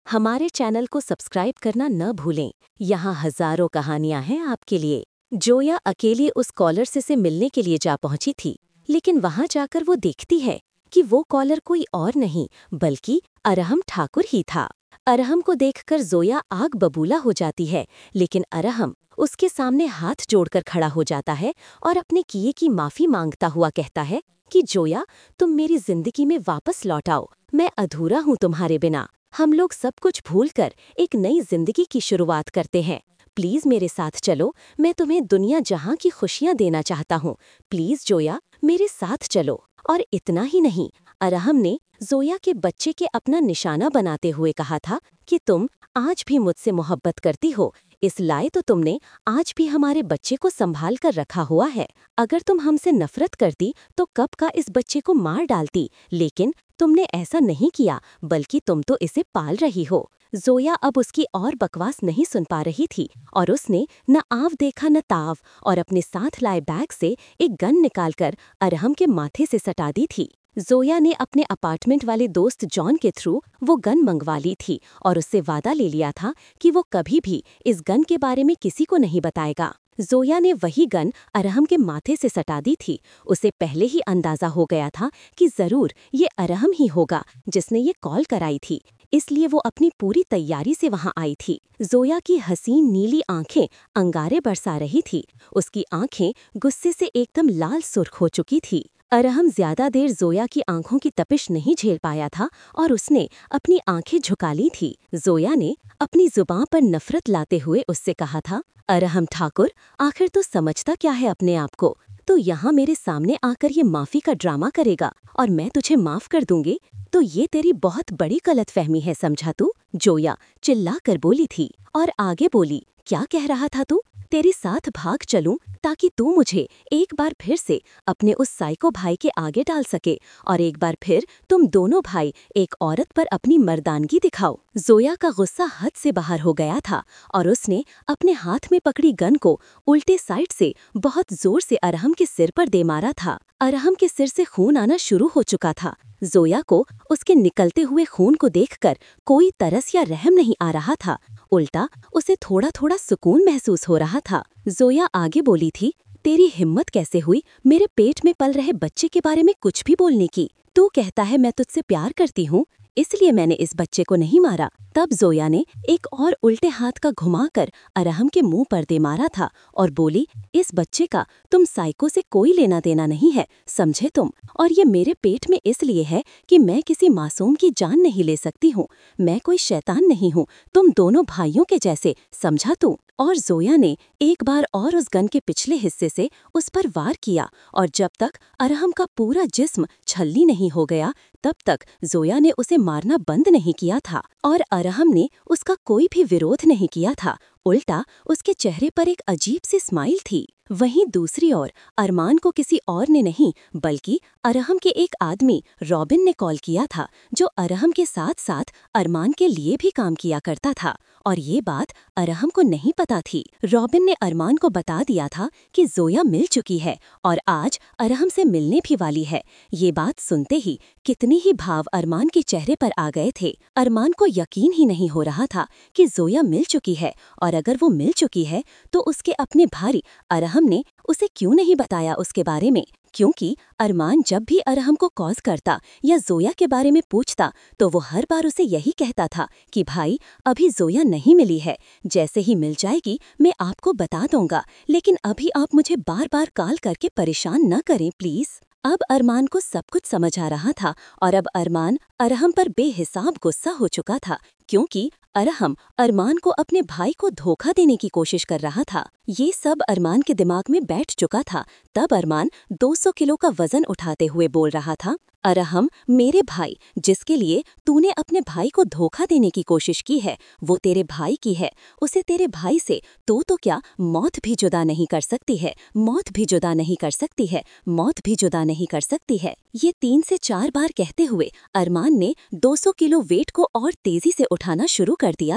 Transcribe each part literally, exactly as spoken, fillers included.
हमारे चैनल को सब्सक्राइब करना न भूलें। यहाँ हजारों कहानियां हैं आपके लिए। जोया अकेली उस कॉलर से से मिलने के लिए जा पहुंची थी, लेकिन वहां जाकर वो देखती है कि वो कॉलर कोई और नहीं बल्कि अरहम ठाकुर ही था। अरहम को देखकर जोया आग बबूला हो जाती है, लेकिन अरहम उसके सामने हाथ जोड़कर खड़ा हो जाता है और अपने किए की माफी मांगता हुआ कहता है कि जोया, तुम मेरी जिंदगी में वापस लौट आओ। मैं अधूरा हूँ तुम्हारे बिना। हम लोग सब कुछ भूलकर एक नई जिंदगी की शुरुआत करते हैं। प्लीज मेरे साथ चलो, मैं तुम्हें दुनिया जहां की खुशियां देना चाहता हूँ। प्लीज जोया, मेरे साथ चलो। और इतना ही नहीं, अरहम ने जोया के बच्चे के अपना निशाना बनाते हुए कहा था कि तुम आज भी मुझसे मोहब्बत करती हो, इस लाए तो तुमने आज भी हमारे बच्चे को संभाल कर रखा हुआ है। अगर तुम हमसे नफरत करती तो कब का इस बच्चे को मार डालती, लेकिन तुमने ऐसा नहीं किया, बल्कि तुम तो इसे पाल रही हो। जोया अब उसकी और बकवास नहीं सुन पा रही थी और उसने न आव देखा न ताव और अपने साथ लाए बैग से एक गन निकालकर अरहम के माथे से सटा दी थी। जोया ने अपने अपार्टमेंट वाले दोस्त जॉन के थ्रू वो गन मंगवा ली थी और उससे वादा ले लिया था कि वो कभी भी इस गन के बारे में किसी को नहीं बताएगा। जोया ने वही गन अरहम के माथे से सटा दी थी। उसे पहले ही अंदाजा हो गया था कि जरूर ये अरहम ही होगा जिसने ये कॉल कराई थी, इसलिए वो अपनी पूरी तैयारी से वहां आई थी। जोया की हसीन नीली आंखें अंगारे बरसा रही थी। उसकी आंखें गुस्से से एकदम लाल सुर्ख हो चुकी थी। अरहम ज्यादा देर जोया की आंखों की तपिश नहीं झेल पाया था और उसने अपनी आंखें झुका ली थी। जोया ने अपनी जुबान पर नफरत लाते हुए उससे कहा था, अरहम ठाकुर, आखिर तो समझता क्या है अपने आप को? तो यहाँ मेरे सामने आकर ये माफी का ड्रामा करेगा और मैं तुझे माफ कर दूंगी? तो ये तेरी बहुत बड़ी गलतफहमी है, समझा तू? जोया चिल्ला कर बोली थी और आगे बोली, क्या कह रहा था तू? तेरे साथ भाग चलूं ताकि तू मुझे एक बार फिर से अपने उस साइको भाई के आगे डाल सके और एक बार फिर तुम दोनों भाई एक औरत पर अपनी मर्दानगी दिखाओ। जोया का गुस्सा हद से बाहर हो गया था और उसने अपने हाथ में पकड़ी गन को उल्टे साइड से बहुत जोर से अरहम के सिर पर दे मारा था। अरहम के सिर से खून आना शुरू हो चुका था। जोया को उसके निकलते हुए खून को देखकर कोई तरस या रहम नहीं आ रहा था, उल्टा उसे थोड़ा थोड़ा सुकून महसूस हो रहा था। जोया आगे बोली थी, तेरी हिम्मत कैसे हुई मेरे पेट में पल रहे बच्चे के बारे में कुछ भी बोलने की? तू कहता है मैं तुझसे प्यार करती हूँ, इसलिए मैंने इस बच्चे को नहीं मारा। तब जोया ने एक और उल्टे हाथ का घुमाकर अरहम के मुंह पर दे मारा था और बोली, इस बच्चे का तुम साइको से कोई लेना देना नहीं है, समझे तुम? और ये मेरे पेट में इसलिए है कि मैं किसी मासूम की जान नहीं ले सकती हूँ। मैं कोई शैतान नहीं हूँ, तुम दोनों भाइयों के जैसे, समझा तू? और जोया ने एक बार और उस गन के पिछले हिस्से से उस पर वार किया और जब तक अरहम का पूरा जिस्म छलनी नहीं हो गया तब तक जोया ने उसे मारना बंद नहीं किया था और अरहम ने उसका कोई भी विरोध नहीं किया था। उल्टा उसके चेहरे पर एक अजीब सी स्माइल थी। वहीं दूसरी ओर अरमान को किसी और ने नहीं बल्कि अरहम के एक आदमी रॉबिन ने कॉल किया था, जो अरहम के साथ साथ अरमान के लिए भी काम किया करता था और ये बात अरहम को नहीं पता थी। रॉबिन ने अरमान को बता दिया था कि जोया मिल चुकी है और आज अरहम से मिलने भी वाली है। ये बात सुनते ही कितनी ही भाव अरमान के चेहरे पर आ गए थे। अरमान को यकीन ही नहीं हो रहा था कि जोया मिल चुकी है और अगर वो मिल चुकी है तो उसके अपने भाई अरहम ने उसे क्यों नहीं बताया उसके बारे में, क्योंकि अरमान जब भी अरहम को कॉल करता या जोया के बारे में पूछता तो वो हर बार उसे यही कहता था कि भाई अभी जोया नहीं मिली है, जैसे ही मिल जाएगी मैं आपको बता दूंगा, लेकिन अभी आप मुझे बार बार कॉल करके परेशान न करें प्लीज। अब अरमान को सब कुछ समझ आ रहा था और अब अरमान अरहम पर बेहिसाब गुस्सा हो चुका था, क्योंकि अरहम अरमान को अपने भाई को धोखा देने की कोशिश कर रहा था। ये सब अरमान के दिमाग में बैठ चुका था। तब अरमान दो सौ किलो का वजन उठाते हुए बोल रहा था, अरहम मेरे भाई, जिसके लिए तूने अपने भाई को धोखा देने की कोशिश की है वो तेरे भाई की है, उसे तेरे भाई से तो तो क्या मौत भी जुदा नहीं कर सकती है, मौत भी जुदा नहीं कर सकती है, मौत भी जुदा नहीं कर सकती है। ये तीन से चार बार कहते हुए अरमान ने दो सौ किलो वेट को और तेजी से उठाना शुरू कर दिया था।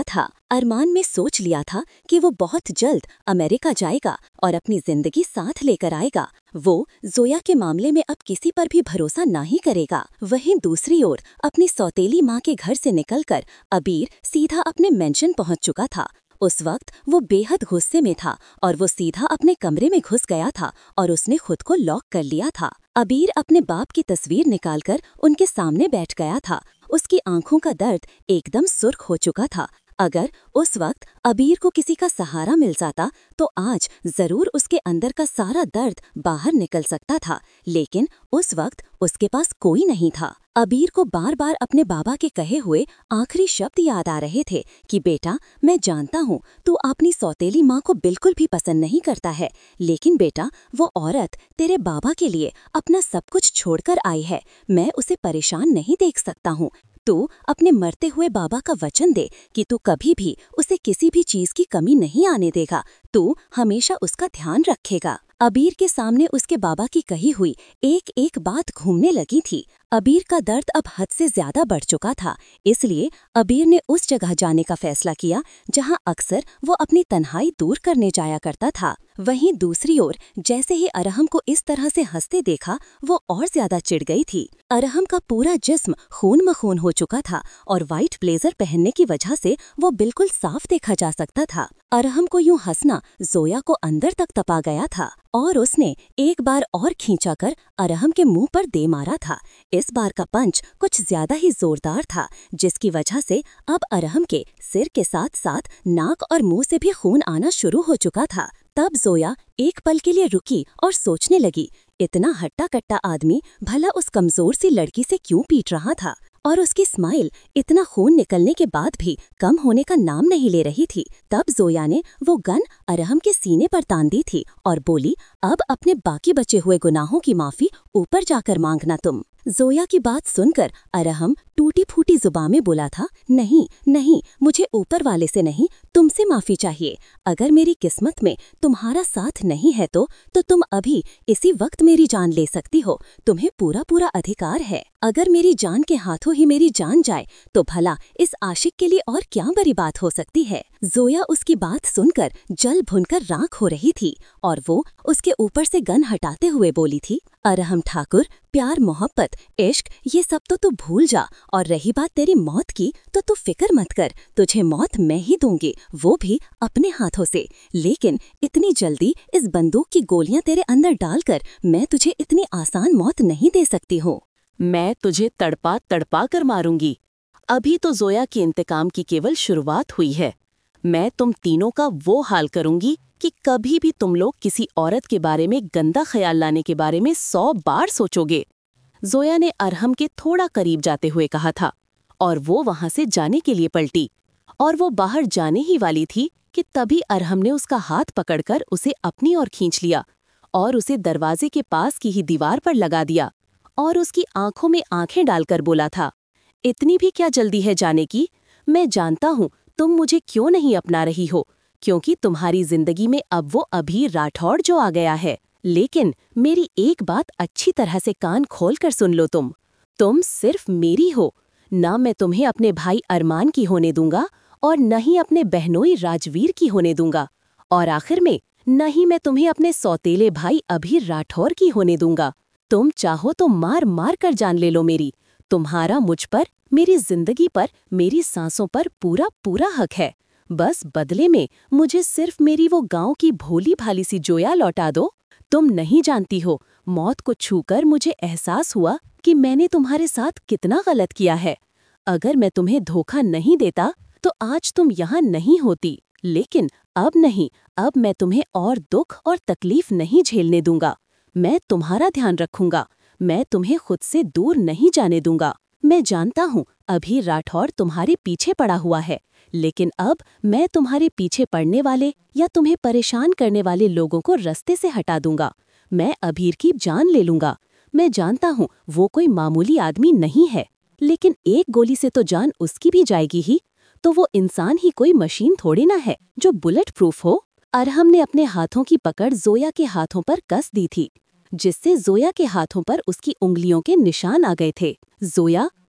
अरमान में सोच लिया था कि वो बहुत जल्द अमेरिका जाएगा और अपनी जिंदगी साथ लेकर आएगा। वो जोया के मामले में अब किसी पर भी भरोसा नहीं करेगा। वहीं दूसरी ओर अपनी सौतेली माँ के घर से निकलकर अबीर सीधा अपने मेंशन पहुंच चुका था। उस वक्त वो बेहद गुस्से में था और वो सीधा अपने कमरे में घुस गया था और उसने खुद को लॉक कर लिया था। अबीर अपने बाप की तस्वीर निकालकर उनके सामने बैठ गया था। उसकी आंखों का दर्द एकदम सुर्ख हो चुका था। अगर उस वक्त अबीर को किसी का सहारा मिल जाता तो आज जरूर उसके अंदर का सारा दर्द बाहर निकल सकता था, लेकिन उस वक्त उसके पास कोई नहीं था। अबीर को बार बार अपने बाबा के कहे हुए आखिरी शब्द याद आ रहे थे कि बेटा, मैं जानता हूँ तू अपनी सौतेली माँ को बिल्कुल भी पसंद नहीं करता है, लेकिन बेटा वो औरत तेरे बाबा के लिए अपना सब कुछ छोड़कर आई है। मैं उसे परेशान नहीं देख सकता हूँ। तू अपने मरते हुए बाबा का वचन दे कि तू कभी भी उसे किसी भी चीज की कमी नहीं आने देगा। तू हमेशा उसका ध्यान रखेगा। अबीर के सामने उसके बाबा की कही हुई एक एक बात घूमने लगी थी। अबीर का दर्द अब हद से ज्यादा बढ़ चुका था, इसलिए अबीर ने उस जगह जाने का फैसला किया जहां अक्सर वो अपनी तन्हाई दूर करने जाया करता था। वहीं दूसरी ओर जैसे ही अरहम को इस तरह से हंसते देखा, वो और ज्यादा चिढ़ गई थी। अरहम का पूरा जिस्म खून म खून हो चुका था और वाइट ब्लेजर पहनने की वजह से वो बिल्कुल साफ देखा जा सकता था। अरहम को यूं हंसना जोया को अंदर तक तपा गया था और उसने एक बार और खींचा कर अरहम के मुंह पर दे मारा था। इस बार का पंच कुछ ज्यादा ही जोरदार था, जिसकी वजह से अब अरहम के सिर के साथ साथ नाक और मुंह से भी खून आना शुरू हो चुका था। तब जोया एक पल के लिए रुकी और सोचने लगी, इतना हट्टा कट्टा आदमी भला उस कमजोर सी लड़की से क्यों पीट रहा था, और उसकी स्माइल इतना खून निकलने के बाद भी कम होने का नाम नहीं ले रही थी। तब जोया ने वो गन अरहम के सीने पर तान दी थी और बोली, अब अपने बाकी बचे हुए गुनाहों की माफी ऊपर जाकर मांगना तुम। जोया की बात सुनकर अरहम टूटी फूटी जुबान में बोला था, नहीं नहीं, मुझे ऊपर वाले से नहीं तुमसे माफी चाहिए। अगर मेरी किस्मत में तुम्हारा साथ नहीं है तो तो तुम अभी इसी वक्त मेरी जान ले सकती हो। तुम्हें पूरा पूरा अधिकार है। अगर मेरी जान के हाथों ही मेरी जान जाए तो भला इस आशिक के लिए और क्या बड़ी बात हो सकती है। जोया उसकी बात सुनकर जल भुनकर राख हो रही थी और वो उसके ऊपर से गन हटाते हुए बोली थी, अरहम ठाकुर, प्यार मोहब्बत इश्क ये सब तो तू भूल जा, और रही बात तेरी मौत की तो तू फिक्र मत कर, तुझे मौत मैं ही दूंगी, वो भी अपने हाथों से। लेकिन इतनी जल्दी इस बंदूक की गोलियां तेरे अंदर डालकर मैं तुझे इतनी आसान मौत नहीं दे सकती हूँ। मैं तुझे तड़पा तड़पा कर मारूंगी। अभी तो जोया के इंतकाम की केवल शुरुआत हुई है। मैं तुम तीनों का वो हाल करूंगी कि कभी भी तुम लोग किसी औरत के बारे में गंदा ख्याल लाने के बारे में सौ बार सोचोगे। जोया ने अरहम के थोड़ा करीब जाते हुए कहा था और वो वहां से जाने के लिए पलटी और वो बाहर जाने ही वाली थी कि तभी अरहम ने उसका हाथ पकड़कर उसे अपनी ओर खींच लिया और उसे दरवाजे के पास की ही दीवार पर लगा दिया और उसकी आंखों में आंखें डालकर बोला था, इतनी भी क्या जल्दी है जाने की? मैं जानता हूँ तुम मुझे क्यों नहीं अपना रही हो, क्योंकि तुम्हारी जिंदगी में अब वो अबीर राठौड़ जो आ गया है। लेकिन मेरी एक बात अच्छी तरह से कान खोल कर सुन लो, तुम तुम सिर्फ मेरी हो। ना मैं तुम्हें अपने भाई अरमान की होने दूंगा और न ही अपने बहनोई राजवीर की होने दूंगा, और आखिर में न ही मैं तुम्हें अपने सौतेले भाई अबीर राठौर की होने दूंगा। तुम चाहो तो मार मार कर जान ले लो मेरी। तुम्हारा मुझ पर, मेरी जिंदगी पर, मेरी सांसों पर पूरा पूरा हक है। बस बदले में मुझे सिर्फ मेरी वो गांव की भोली भाली सी जोया लौटा दो। तुम नहीं जानती हो, मौत को छूकर मुझे एहसास हुआ कि मैंने तुम्हारे साथ कितना गलत किया है। अगर मैं तुम्हें धोखा नहीं देता तो आज तुम यहाँ नहीं होती, लेकिन अब नहीं, अब मैं तुम्हें और दुख और तकलीफ नहीं झेलने दूंगा। मैं तुम्हारा ध्यान रखूंगा, मैं तुम्हें खुद से दूर नहीं जाने दूंगा। मैं जानता हूँ अभी राठौर तुम्हारे पीछे पड़ा हुआ है, लेकिन अब मैं तुम्हारे पीछे पड़ने वाले या तुम्हें परेशान करने वाले लोगों को रास्ते से हटा दूंगा। मैं अबीर की जान ले लूंगा। मैं जानता हूँ वो कोई मामूली आदमी नहीं है, लेकिन एक गोली से तो जान उसकी भी जाएगी ही। तो वो इंसान ही कोई मशीन थोड़ी ना है जो बुलेट प्रूफ हो। अरहम ने अपने हाथों की पकड़ जोया के हाथों पर कस दी थी, जिससे जोया के हाथों पर उसकी उंगलियों के निशान आ गए थे। जोया,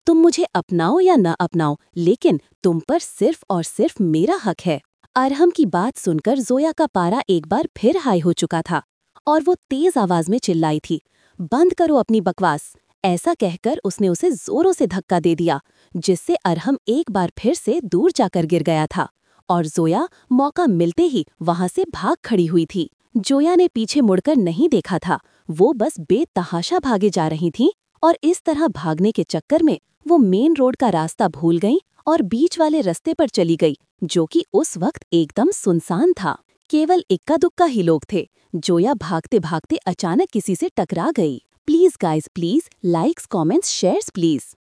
तुम मुझे अपनाओ या न अपनाओ, लेकिन तुम पर सिर्फ और सिर्फ मेरा हक है। अरहम की बात सुनकर जोया का पारा एक बार फिर हाई हो चुका था और वो तेज आवाज में चिल्लाई थी, बंद करो अपनी बकवास। ऐसा कहकर उसने उसे जोरों से धक्का दे दिया, जिससे अरहम एक बार फिर से दूर जाकर गिर गया था और जोया मौका मिलते ही वहां से भाग खड़ी हुई थी। जोया ने पीछे मुड़कर नहीं देखा था, वो बस बेतहाशा भागे जा रही थी और इस तरह भागने के चक्कर में वो मेन रोड का रास्ता भूल गई और बीच वाले रास्ते पर चली गई, जो कि उस वक्त एकदम सुनसान था। केवल इक्का दुक्का ही लोग थे। जोया भागते भागते अचानक किसी से टकरा गई। Please guys, please likes, comments, shares please.